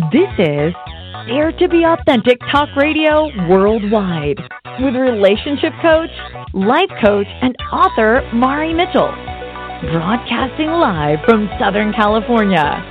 This is Dare to Be Authentic Talk Radio Worldwide with relationship coach, life coach, and author Mari Mitchell. Broadcasting live from Southern California.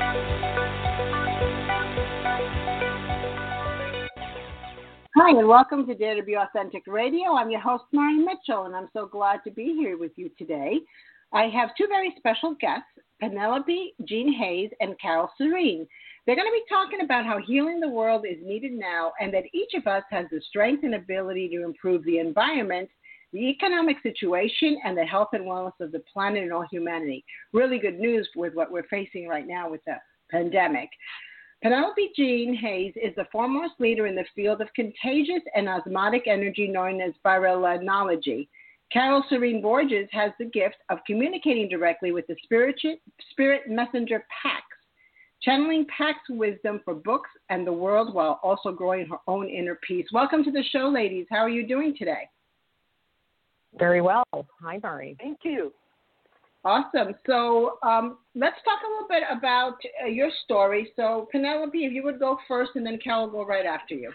Hi, and welcome to Dare to Be Authentic Radio. I'm your host, Mari Mitchell, and I'm so glad to be here with you today. I have two very special guests, Penelope Jean Hayes and Carol Serene. They're going to be talking about how healing the world is needed now and that each of us has the strength and ability to improve the environment, the economic situation, and the health and wellness of the planet and all humanity. Really good news with what we're facing right now with the pandemic. Penelope Jean Hayes is the foremost leader in the field of contagious and osmotic energy known as virilonology. Carol Serene Borges has the gift of communicating directly with the spirit messenger Pax, channeling Pax wisdom for books and the world while also growing her own inner peace. Welcome to the show, ladies. How are you doing today? Very well. Hi, Mari. Thank you. Awesome. So let's talk a little bit about your story. So Penelope, if you would go first, and then Carol will go right after you.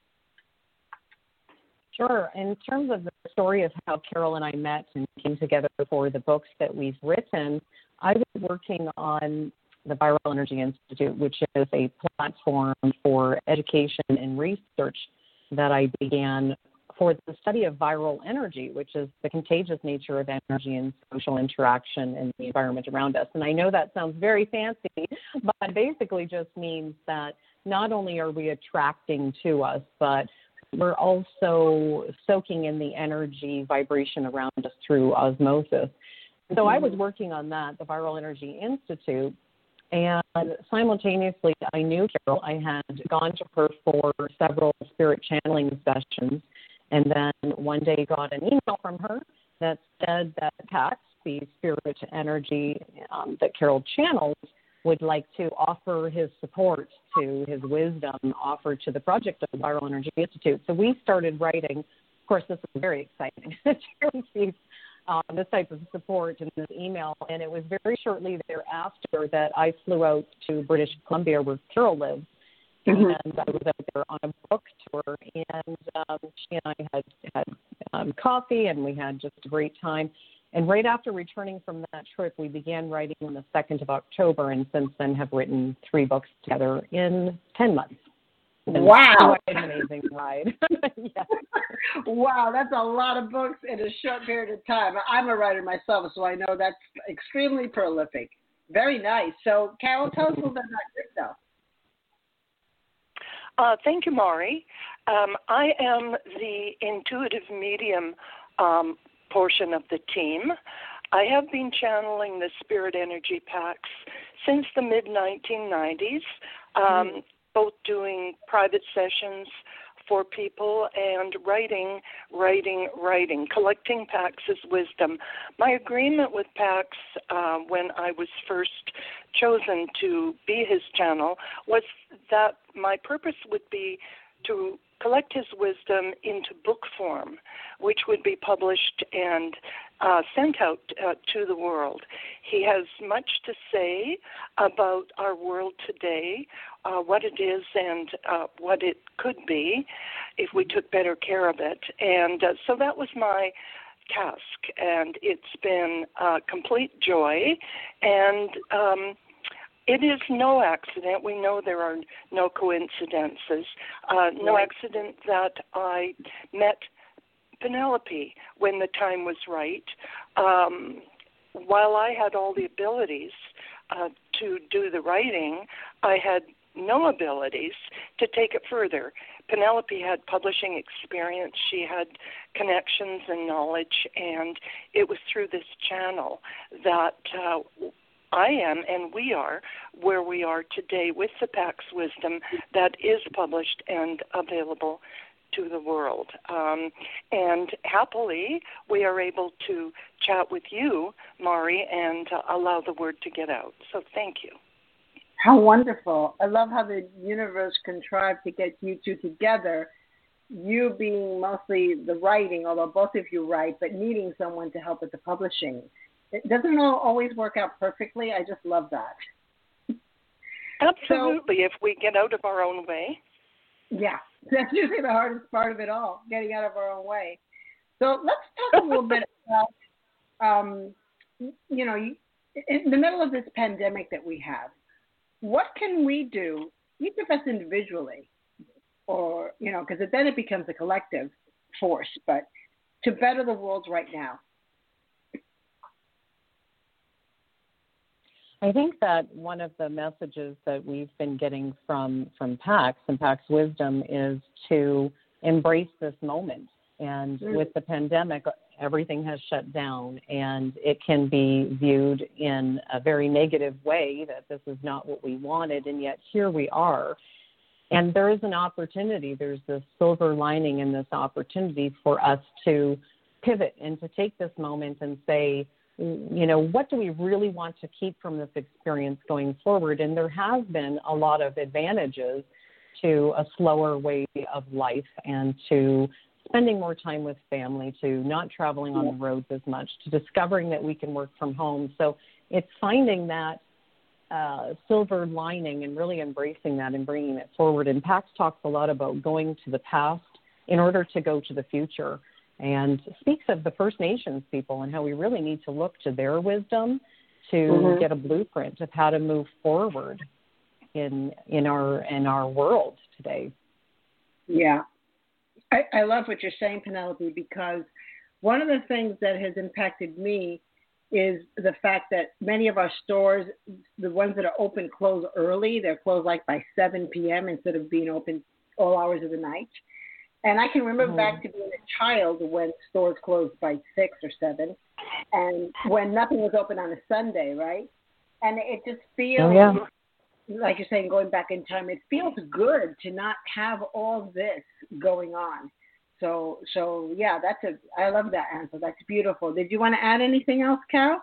Sure. In terms of the story of how Carol and I met and came together for the books that we've written, I was working on the Viral Energy Institute, which is a platform for education and research that I began for the study of viral energy, which is the contagious nature of energy and social interaction in the environment around us. And I know that sounds very fancy, but basically just means that not only are we attracting to us, but we're also soaking in the energy vibration around us through osmosis. So I was working on that, the Viral Energy Institute, and simultaneously I knew Carol. I had gone to her for several spirit channeling sessions, and then one day got an email from her that said that Pax, the spirit energy that Carol channels, would like to offer his support to his wisdom offered to the project of the Viral Energy Institute. So we started writing. Of course, this was very exciting to receive this type of support in this email. And it was very shortly thereafter that I flew out to British Columbia, where Carol lives. Mm-hmm. And I was out there on a book tour, and she and I had coffee, and we had just a great time. And right after returning from that trip, we began writing on the 2nd of October, and since then have written 3 books together in 10 months. And wow. Quite an amazing ride. Yes. Wow, that's a lot of books in a short period of time. I'm a writer myself, so I know that's extremely prolific. Very nice. So, Carol, tell us a little bit about yourself. Thank you, Mari. I am the intuitive medium portion of the team. I have been channeling the spirit energy Pax since the mid-1990s, both doing private sessions for people and writing, collecting Pax's wisdom. My agreement with Pax when I was first chosen to be his channel was that my purpose would be to collect his wisdom into book form, which would be published and sent out to the world. He has much to say about our world today, what it is and what it could be if we took better care of it. And so that was my task, and it's been a complete joy. And it is no accident. We know there are no coincidences. No accident that I met Penelope when the time was right. While I had all the abilities to do the writing, I had no abilities to take it further. Penelope had publishing experience. She had connections and knowledge, and it was through this channel that I am and we are where we are today with the Pax wisdom that is published and available to the world. And happily, we are able to chat with you, Mari, and allow the word to get out. So thank you. How wonderful. I love how the universe contrived to get you two together, you being mostly the writing, although both of you write, but needing someone to help with the publishing. It doesn't always work out perfectly. I just love that. Absolutely, if we get out of our own way. Yeah, that's usually the hardest part of it all, getting out of our own way. So let's talk a little bit about, in the middle of this pandemic that we have, what can we do, each of us individually, or, because then it becomes a collective force, but to better the world right now? I think that one of the messages that we've been getting from PAX and PAX Wisdom is to embrace this moment. And with the pandemic, everything has shut down, and it can be viewed in a very negative way that this is not what we wanted, and yet here we are. And there is an opportunity. There's this silver lining in this opportunity for us to pivot and to take this moment and say, what do we really want to keep from this experience going forward? And there has been a lot of advantages to a slower way of life and to spending more time with family, to not traveling on the roads as much, to discovering that we can work from home. So it's finding that silver lining and really embracing that and bringing it forward. And PAX talks a lot about going to the past in order to go to the future, and speaks of the First Nations people and how we really need to look to their wisdom to get a blueprint of how to move forward in our world today. Yeah. I love what you're saying, Penelope, because one of the things that has impacted me is the fact that many of our stores, the ones that are open, close early. They're closed like by 7 p.m. instead of being open all hours of the night. And I can remember back to being a child when stores closed by 6 or 7, and when nothing was open on a Sunday, right? And it just feels, like you're saying, going back in time, it feels good to not have all this going on. So yeah, I love that answer. That's beautiful. Did you want to add anything else, Carol?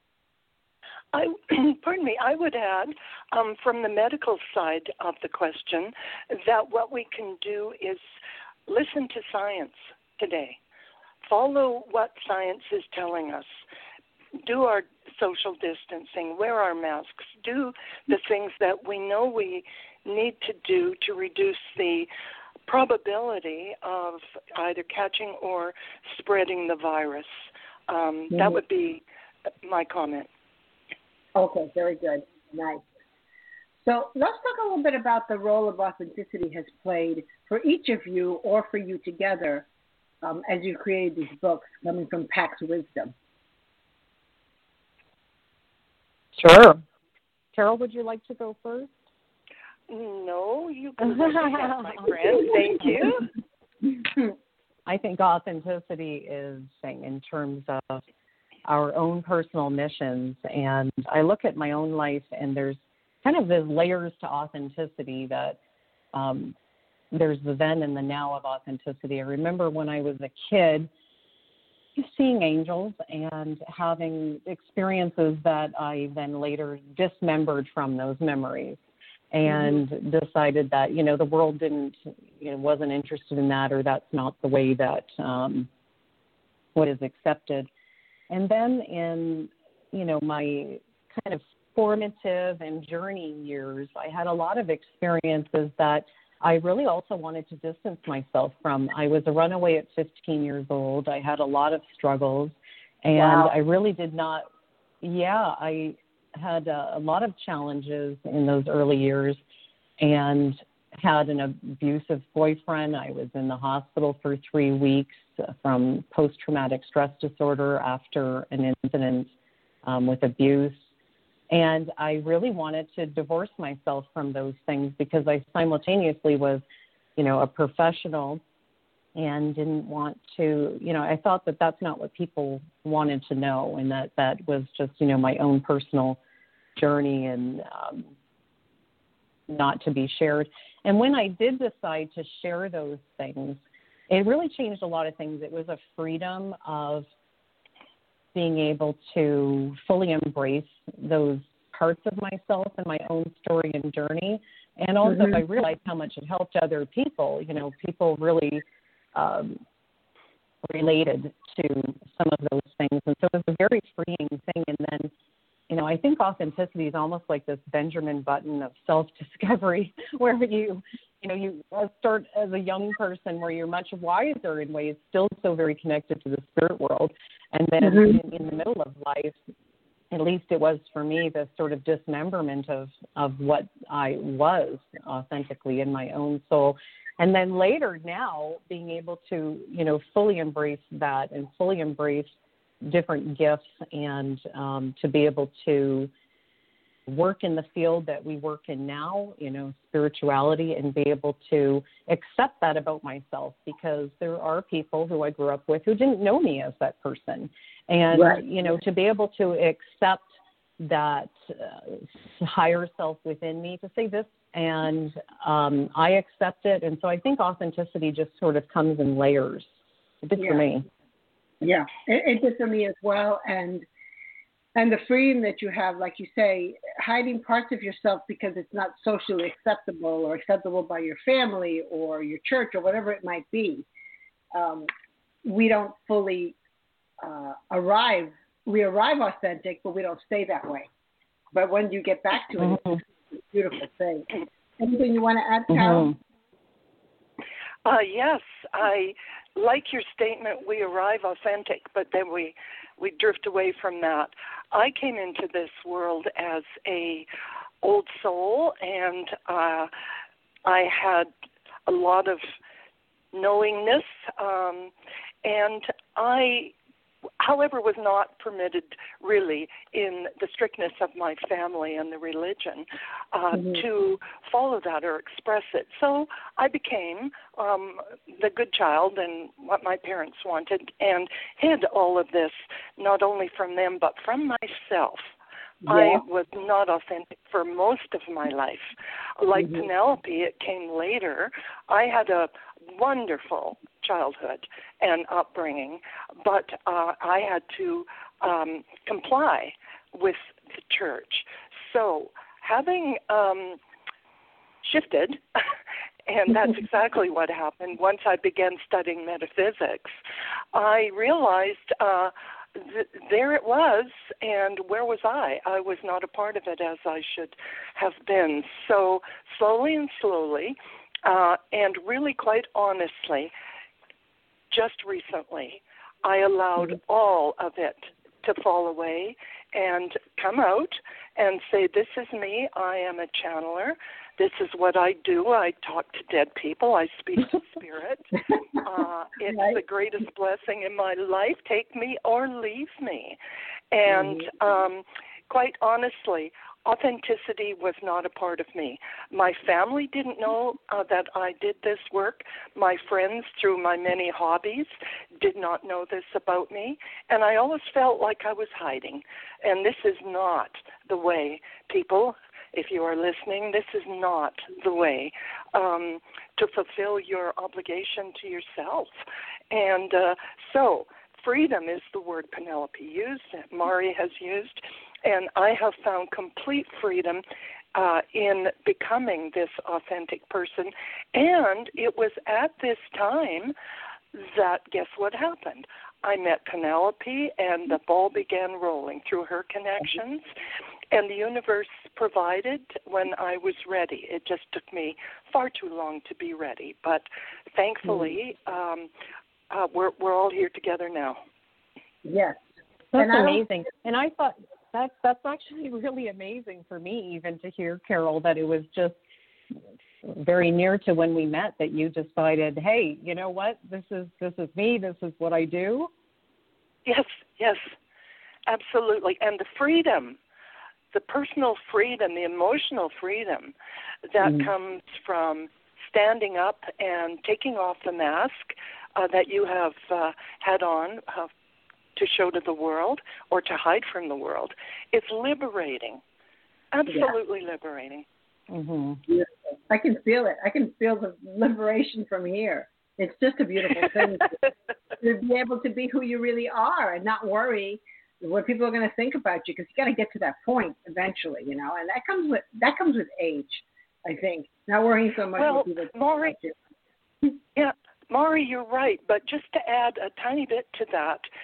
Pardon me, I would add, from the medical side of the question, that what we can do is listen to science today. Follow what science is telling us. Do our social distancing, wear our masks, do the things that we know we need to do to reduce the probability of either catching or spreading the virus. That would be my comment. Okay, very good. Nice. So let's talk a little bit about the role of authenticity has played for each of you or for you together as you created these books coming from PAX Wisdom. Sure. Carol, would you like to go first? No, you go first, my friend. Thank you. I think authenticity is in terms of our own personal missions. And I look at my own life, and there's kind of these layers to authenticity that there's the then and the now of authenticity. I remember when I was a kid seeing angels and having experiences that I then later dismembered from those memories and decided that, the world wasn't interested in that, or that's not the way that what is accepted. And then in, my kind of formative and journey years, I had a lot of experiences that I really also wanted to distance myself from. I was a runaway at 15 years old. I had a lot of struggles, and I really did not, I had a lot of challenges in those early years and had an abusive boyfriend. I was in the hospital for 3 weeks from post-traumatic stress disorder after an incident with abuse. And I really wanted to divorce myself from those things because I simultaneously was, a professional and didn't want to, I thought that that's not what people wanted to know, and that was just, my own personal journey and not to be shared. And when I did decide to share those things, it really changed a lot of things. It was a freedom of being able to fully embrace those parts of myself and my own story and journey. And also I realized how much it helped other people. People really related to some of those things. And so it was a very freeing thing. And then I think authenticity is almost like this Benjamin Button of self-discovery, where you start as a young person where you're much wiser in ways, still so very connected to the spirit world. And then in the middle of life, at least it was for me, the sort of dismemberment of what I was authentically in my own soul. And then later now being able to, fully embrace that and fully embrace different gifts and to be able to work in the field that we work in now, spirituality, and be able to accept that about myself, because there are people who I grew up with who didn't know me as that person. And, to be able to accept that higher self within me, to say this, and I accept it. And so I think authenticity just sort of comes in layers. It did for me. Yeah, it did for me as well. And the freedom that you have, like you say, hiding parts of yourself because it's not socially acceptable or acceptable by your family or your church or whatever it might be. We don't fully arrive. We arrive authentic, but we don't stay that way. But when you get back to it, it's a beautiful thing. Anything you want to add, Carol? Yes, I like your statement, we arrive authentic, but then we drift away from that. I came into this world as a old soul, and I had a lot of knowingness, and I, however, was not permitted really in the strictness of my family and the religion to follow that or express it. So I became the good child and what my parents wanted, and hid all of this, not only from them but from myself. Yeah. I was not authentic for most of my life. Like Penelope, it came later. I had a wonderful childhood and upbringing, but I had to comply with the church. So having shifted, and that's exactly what happened once I began studying metaphysics, I realized there it was, and where was I? I was not a part of it as I should have been. So slowly and slowly, and really quite honestly, just recently, I allowed all of it to fall away and come out and say, this is me, I am a channeler, this is what I do, I talk to dead people, I speak to spirit. It's the greatest blessing in my life, take me or leave me. And quite honestly, authenticity was not a part of me. My family didn't know that I did this work. My friends, through my many hobbies, did not know this about me. And I always felt like I was hiding. And this is not the way, people, if you are listening, this is not the way to fulfill your obligation to yourself. And so freedom is the word Penelope used, that Mari has used. And I have found complete freedom in becoming this authentic person. And it was at this time that, guess what happened? I met Penelope, and the ball began rolling through her connections. And the universe provided when I was ready. It just took me far too long to be ready. But thankfully, we're all here together now. Yes. That's amazing. And I thought that's actually really amazing for me, even to hear, Carol, that it was just very near to when we met that you decided, hey, you know what, this is me, this is what I do. Yes, absolutely. And the freedom, the personal freedom, the emotional freedom that comes from standing up and taking off the mask that you have had on to show to the world or to hide from the world. It's liberating, absolutely liberating. Mm-hmm. I can feel it. I can feel the liberation from here. It's just a beautiful thing to be able to be who you really are and not worry what people are going to think about you, because you got to get to that point eventually, you know, and that comes with age, I think. Not worrying so much. Well, Mari, Mari, you're right. But just to add a tiny bit to that,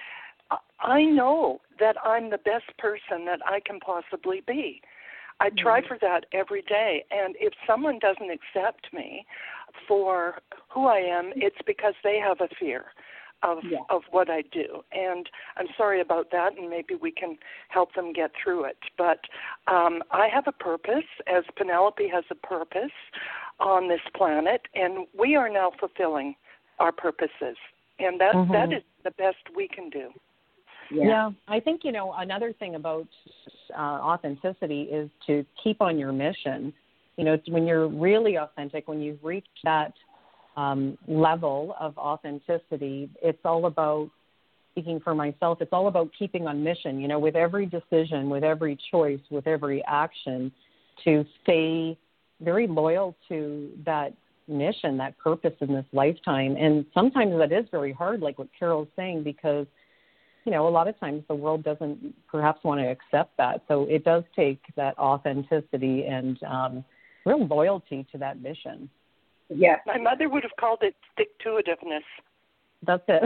I know that I'm the best person that I can possibly be. I try for that every day. And if someone doesn't accept me for who I am, it's because they have a fear of what I do. And I'm sorry about that, and maybe we can help them get through it. But I have a purpose, as Penelope has a purpose on this planet, and we are now fulfilling our purposes. And that is the best we can do. Yeah, I think, another thing about authenticity is to keep on your mission. When you're really authentic, when you've reached that level of authenticity, it's all about, speaking for myself, it's all about keeping on mission, with every decision, with every choice, with every action, to stay very loyal to that mission, that purpose in this lifetime. And sometimes that is very hard, like what Carol's saying, because a lot of times the world doesn't perhaps want to accept that. So it does take that authenticity and real loyalty to that mission. Yes. My mother would have called it stick-to-itiveness. That's it.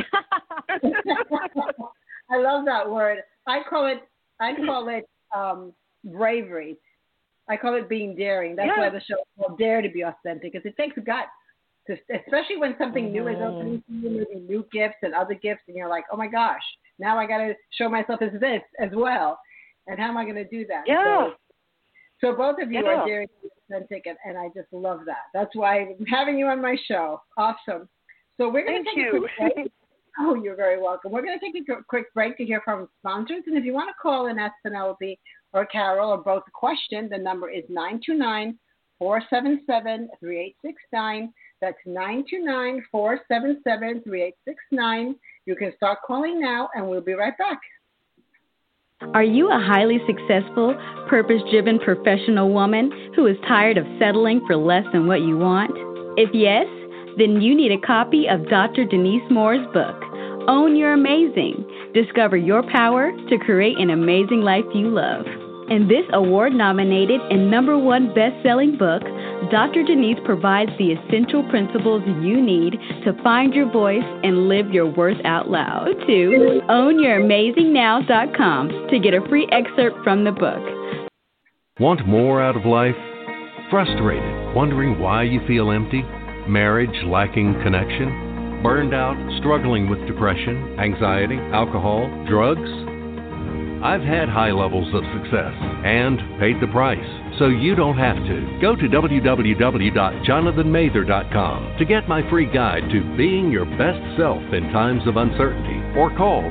I love that word. I call it bravery. I call it being daring. That's why the show is called Dare to Be Authentic, because it takes guts. Especially when something new is opening to you, maybe new gifts and other gifts, and you're like, oh my gosh, now I got to show myself as this as well. And how am I going to do that? Yeah. So both of you are daring to be authentic, and I just love that. That's why I'm having you on my show. Awesome. So we're going to take a quick break. Oh, you're very welcome. We're going to take a quick break to hear from sponsors. And if you want to call and ask Penelope or Carol or both a question, the number is 929-477-3869. That's 929-477-3869. You can start calling now, and we'll be right back. Are you a highly successful, purpose-driven professional woman who is tired of settling for less than what you want? If yes, then you need a copy of Dr. Denise Moore's book, Own Your Amazing. Discover your power to create an amazing life you love. In this award-nominated and #1 best-selling book, Dr. Denise provides the essential principles you need to find your voice and live your worth out loud. Go to OwnYourAmazingNow.com to get a free excerpt from the book. Want more out of life? Frustrated, wondering why you feel empty? Marriage lacking connection? Burned out, struggling with depression, anxiety, alcohol, drugs? I've had high levels of success and paid the price, so you don't have to. Go to www.jonathanmather.com to get my free guide to being your best self in times of uncertainty, or call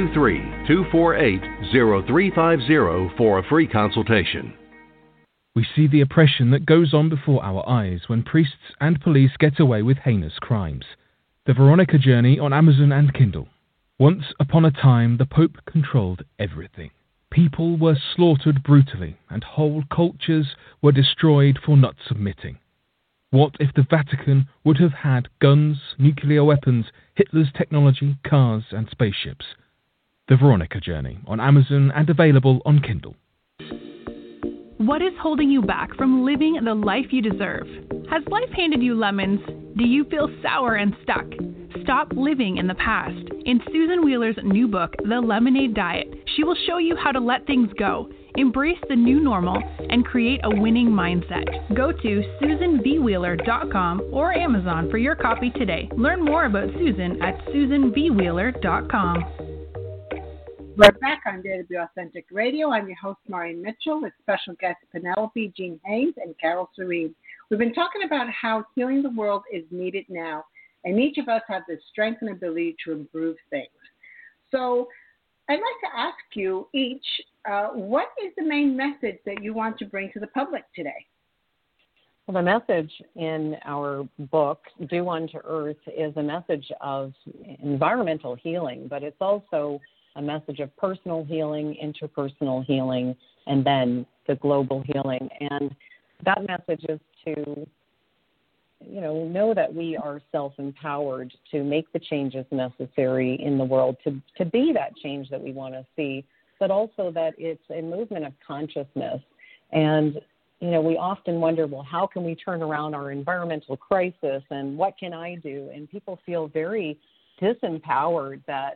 323-248-0350 for a free consultation. We see the oppression that goes on before our eyes when priests and police get away with heinous crimes. The Veronica Journey on Amazon and Kindle. Once upon a time, the Pope controlled everything. People were slaughtered brutally, and whole cultures were destroyed for not submitting. What if the Vatican would have had guns, nuclear weapons, Hitler's technology, cars, and spaceships? The Veronica Journey on Amazon and available on Kindle. What is holding you back from living the life you deserve? Has life handed you lemons? Do you feel sour and stuck? Stop living in the past. In Susan Wheeler's new book, The Lemonade Diet, she will show you how to let things go, embrace the new normal, and create a winning mindset. Go to SusanBWheeler.com or Amazon for your copy today. Learn more about Susan at SusanBWheeler.com. We're back on Dare to Be Authentic Radio. I'm your host, Maureen Mitchell, with special guests Penelope, Jean Hayes, and Carol Serene. We've been talking about how healing the world is needed now, and each of us have the strength and ability to improve things. So I'd like to ask you each, what is the main message that you want to bring to the public today? Well, the message in our book, Do Unto Earth, is a message of environmental healing, but it's also a message of personal healing, interpersonal healing, and then the global healing. And that message is to, know that we are self-empowered to make the changes necessary in the world to be that change that we want to see, but also that it's a movement of consciousness. And, we often wonder, well, how can we turn around our environmental crisis and what can I do? And people feel very disempowered that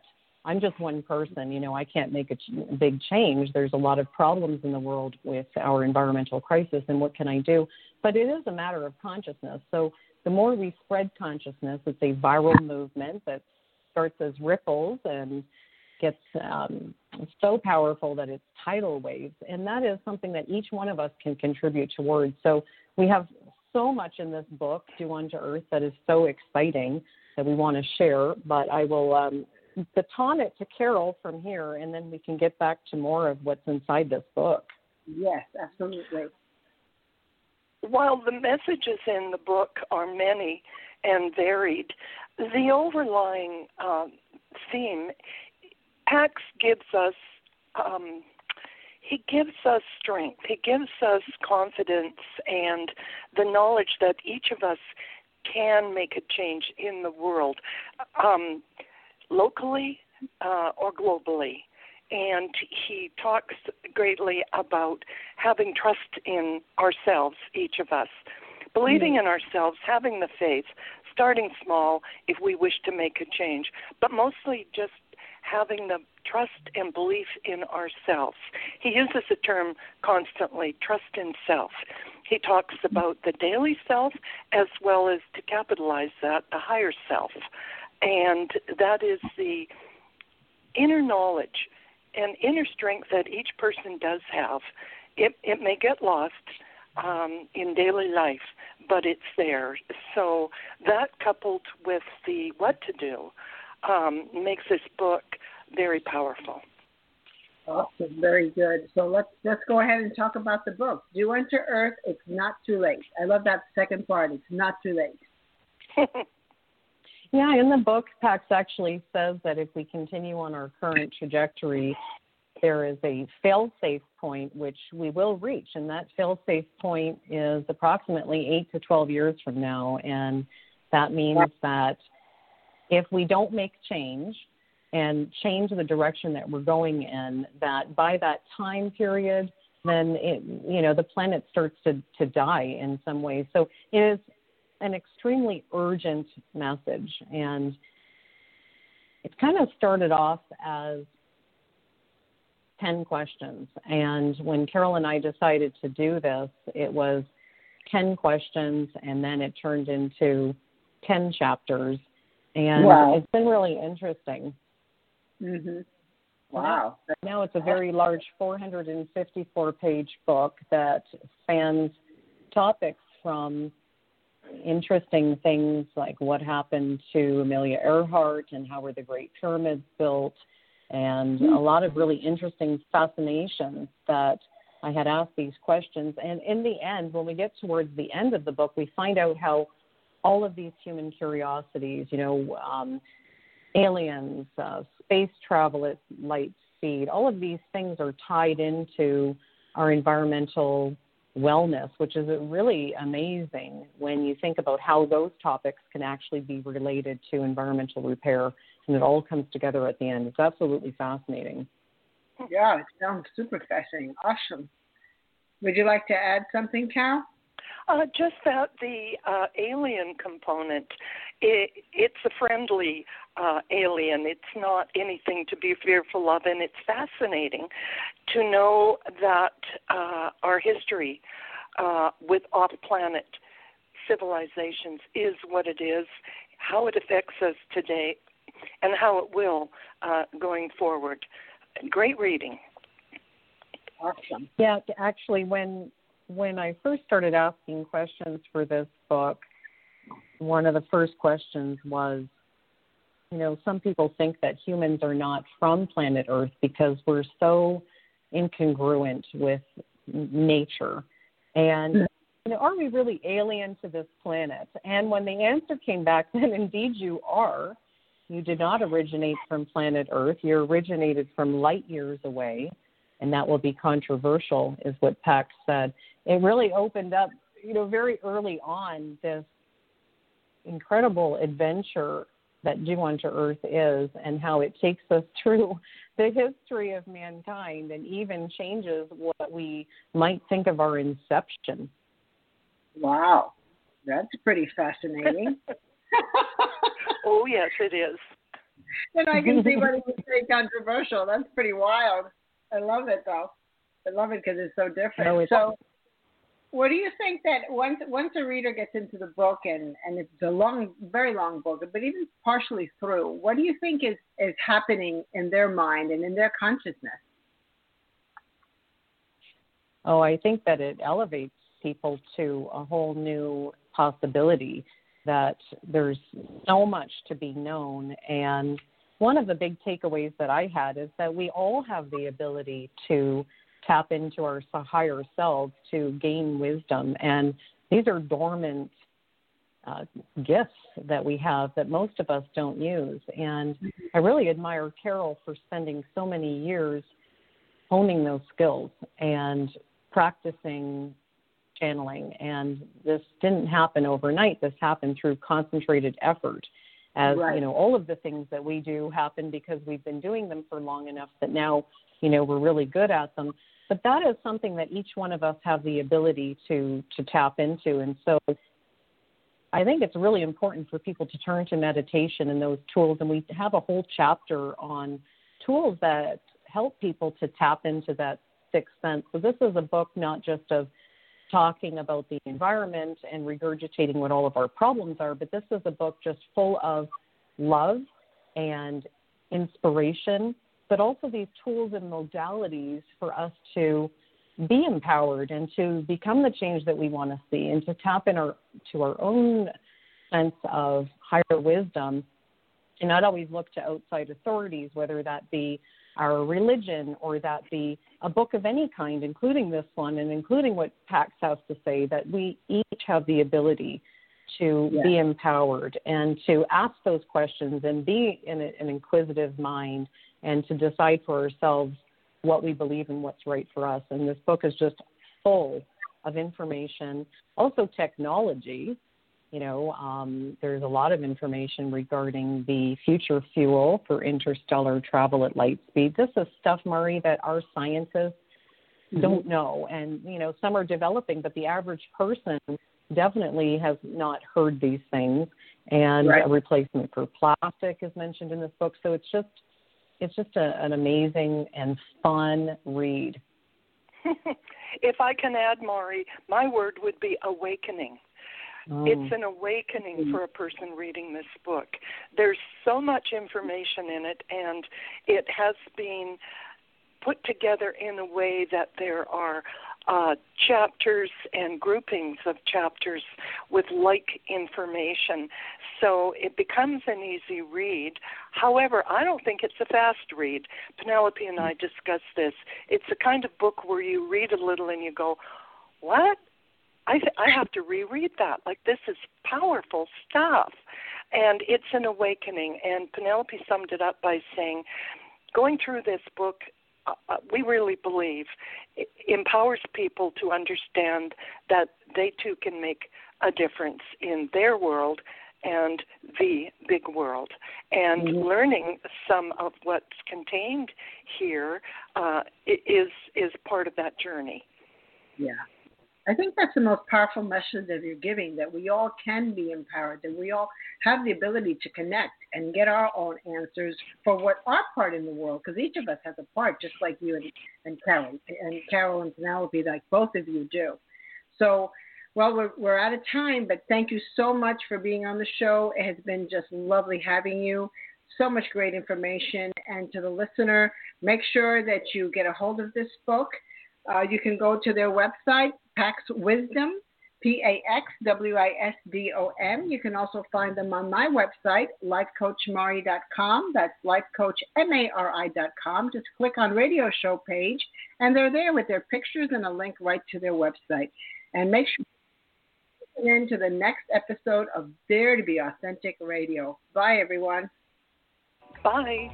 I'm just one person. I can't make a big change. There's a lot of problems in the world with our environmental crisis, and what can I do? But it is a matter of consciousness. So the more we spread consciousness, it's a viral movement that starts as ripples and gets so powerful that it's tidal waves. And that is something that each one of us can contribute towards. So we have so much in this book, Do Unto Earth, that is so exciting that we want to share. But I will baton it to Carol from here, and then we can get back to more of what's inside this book. Yes, absolutely. While the messages in the book are many and varied, the overlying theme, Pax gives us, he gives us strength, he gives us confidence and the knowledge that each of us can make a change in the world, locally or globally. And he talks greatly about having trust in ourselves, each of us, believing in ourselves, having the faith, starting small if we wish to make a change, but mostly just having the trust and belief in ourselves. He uses the term constantly, trust in self. He talks about the daily self as well as, to capitalize that, the higher self. And that is the inner knowledge and inner strength that each person does have. It may get lost in daily life, but it's there. So that, coupled with the what to do, makes this book very powerful. Awesome, very good. So let's go ahead and talk about the book. Do Unto Earth, It's Not Too Late. I love that second part, it's not too late. Yeah, in the book, Pax actually says that if we continue on our current trajectory, there is a fail-safe point which we will reach, and that fail-safe point is approximately 8 to 12 years from now, and that means that if we don't make change and change the direction that we're going in, that by that time period, then the planet starts to die in some ways. So it is an extremely urgent message, and it kind of started off as 10 questions. And when Carol and I decided to do this, it was 10 questions, and then it turned into 10 chapters. And It's been really interesting. Mm-hmm. Wow. Now it's a very large 454-page book that spans topics from interesting things like what happened to Amelia Earhart and how were the Great Pyramids built, and a lot of really interesting fascinations that I had asked these questions. And in the end, when we get towards the end of the book, we find out how all of these human curiosities, aliens, space travel at light speed, all of these things are tied into our environmental wellness, which is really amazing when you think about how those topics can actually be related to environmental repair, and it all comes together at the end. It's absolutely fascinating. Yeah, it sounds super fascinating. Awesome. Would you like to add something, Cal? Just that the alien component, it's a friendly alien. It's not anything to be fearful of, and it's fascinating to know that our history with off-planet civilizations is what it is, how it affects us today, and how it will going forward. Great reading. Awesome. Yeah, actually, when I first started asking questions for this book, one of the first questions was, some people think that humans are not from planet Earth because we're so incongruent with nature. And, are we really alien to this planet? And when the answer came back, then indeed you are. You did not originate from planet Earth. You originated from light years away, and that will be controversial, is what Pax said. It really opened up, very early on, this incredible adventure that Do Unto Earth is, and how it takes us through the history of mankind and even changes what we might think of our inception. Wow, that's pretty fascinating. Oh, yes, it is. Then I can see what he would say controversial. That's pretty wild. I love it, though. I love it because it's so different. So what do you think that once a reader gets into the book and it's a long, very long book, but even partially through, what do you think is happening in their mind and in their consciousness? Oh, I think that it elevates people to a whole new possibility, that there's so much to be known. And one of the big takeaways that I had is that we all have the ability to tap into our higher selves to gain wisdom. And these are dormant gifts that we have that most of us don't use. And I really admire Carol for spending so many years honing those skills and practicing channeling. And this didn't happen overnight. This happened through concentrated effort. As you know, all of the things that we do happen because we've been doing them for long enough that now, you know, we're really good at them. But that is something that each one of us have the ability to tap into. And so I think it's really important for people to turn to meditation and those tools. And we have a whole chapter on tools that help people to tap into that sixth sense. So this is a book not just of talking about the environment and regurgitating what all of our problems are, but this is a book just full of love and inspiration, but also these tools and modalities for us to be empowered and to become the change that we want to see and to tap into our own sense of higher wisdom and not always look to outside authorities, whether that be our religion or that be a book of any kind, including this one and including what Pax has to say, that we each have the ability to be empowered and to ask those questions and be in an inquisitive mind and to decide for ourselves what we believe and what's right for us. And this book is just full of information, also technology. You know, there's a lot of information regarding the future fuel for interstellar travel at light speed. This is stuff, Mari, that our scientists don't know. And, you know, some are developing, but the average person definitely has not heard these things. And a replacement for plastic is mentioned in this book. So it's just an amazing and fun read. If I can add, Mari, my word would be awakening. It's an awakening for a person reading this book. There's so much information in it, and it has been put together in a way that there are chapters and groupings of chapters with like information. So it becomes an easy read. However, I don't think it's a fast read. Penelope and I discussed this. It's the kind of book where you read a little and you go, what? I have to reread that. Like, this is powerful stuff. And it's an awakening. And Penelope summed it up by saying, going through this book, we really believe it empowers people to understand that they too can make a difference in their world and the big world. And learning some of what's contained here is part of that journey. Yeah. I think that's the most powerful message that you're giving, that we all can be empowered, that we all have the ability to connect and get our own answers for what our part in the world, because each of us has a part, just like you and Carol and Penelope, like both of you do. So, well, we're out of time, but thank you so much for being on the show. It has been just lovely having you. So much great information. And to the listener, make sure that you get a hold of this book. You can go to their website, Pax Wisdom, PAXWISDOM. You can also find them on my website, lifecoachmari.com. That's lifecoachmari.com. Just click on radio show page, and they're there with their pictures and a link right to their website. And make sure you tune in to the next episode of Dare to Be Authentic Radio. Bye, everyone. Bye.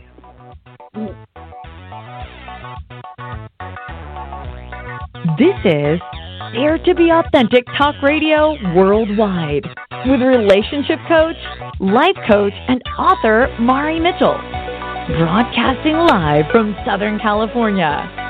This is Dare to Be Authentic Talk Radio Worldwide with relationship coach, life coach, and author Mari Mitchell. Broadcasting live from Southern California.